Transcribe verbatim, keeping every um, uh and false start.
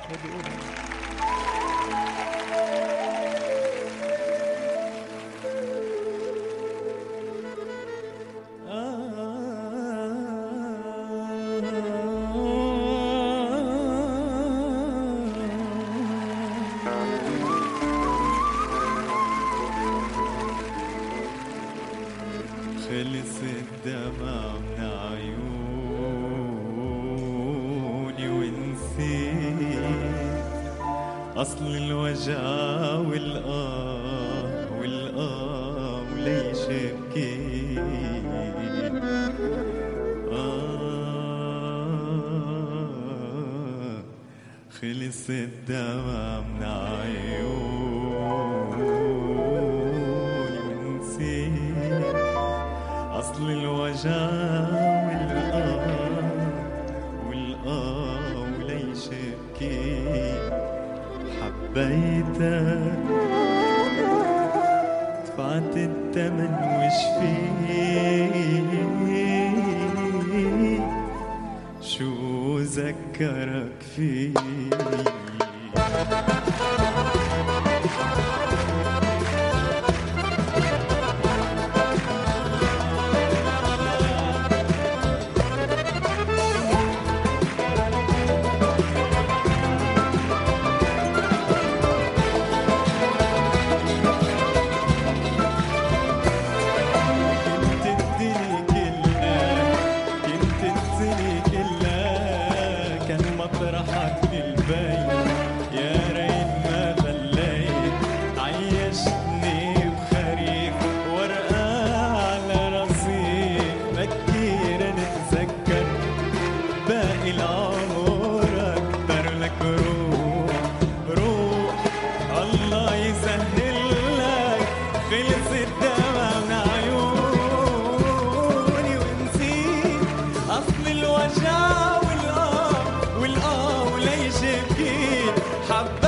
بدي أقول خلص الدمع من عيوني ونسيت أصل الوجع والآه والآه وليش بكيت آه خلص الدمع من عيوني ونسيت أصل الوجع والآه والآه وليش بكيت حبيتك دفعت التمن وش فيه شو ذكرك فيه مطرحك بالبيت يا ريت ما خليت عيشتني بخريف ورقة على رصيف بكير نتذكر باقي العمر أكتر لك روح روح الله يسهل لك خلص الدمع من عيوني ونسيت أصل الوجع والآه وليش بكيت حبيت